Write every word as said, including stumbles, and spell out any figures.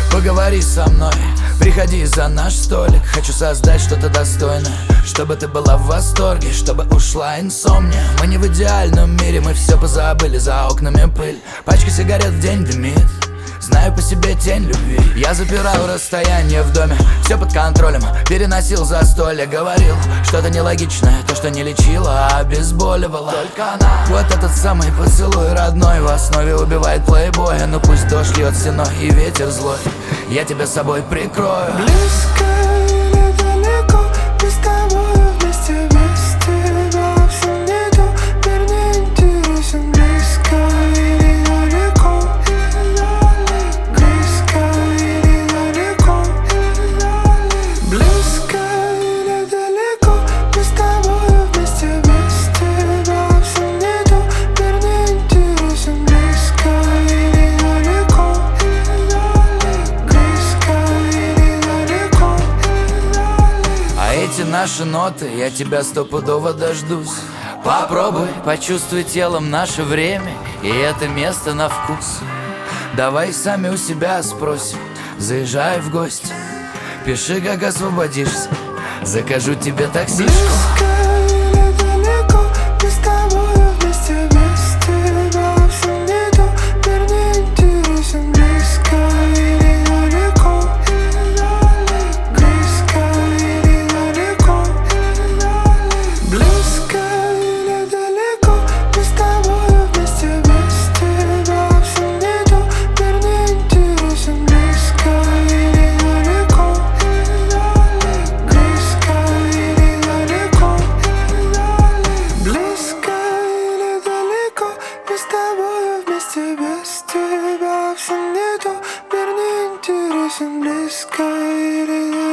Поговори со мной, приходи за наш столик. Хочу создать что-то достойное, чтобы ты была в восторге, чтобы ушла инсомния. Мы не в идеальном мире, мы все позабыли, за окнами пыль. Пачка сигарет в день дымит, знаю по себе тень любви. Я запирал расстояние в доме, все под контролем, переносил застолье. Говорил что-то нелогичное, то, что не лечило, а обезболивало. Только она. Вот этот самый поцелуй родной в основе убивает плейбоя. Но пусть дождь льет стеной и ветер злой, я тебя с собой прикрою. Близко или далеко, мы с тобой вместе, без тебя все нету. Мир не интересен. Близко или далеко, близко или далеко, близко или далеко, мы с тобой вместе, без тебя все нету. Мир не интересен. Близко или далеко, близко или далеко. А эти наши ноты, я тебя стопудово дождусь. Попробуй, почувствуй телом наше время и это место на вкус. Давай сами у себя спросим, заезжай в гости. Пиши, как освободишься, закажу тебе таксишку. Близко или далеко, мы с тобой вместе, без тебя все нету. Мир не интересен. Близко или далеко, близко или далеко, близко или далеко, мы с тобой вместе, без тебя все нету. Мир не интересен. Близко или далеко, близко или далеко, близко или далеко, мы с тобой вместе, без тебя все нету. Мир не интересен. Близко или далеко.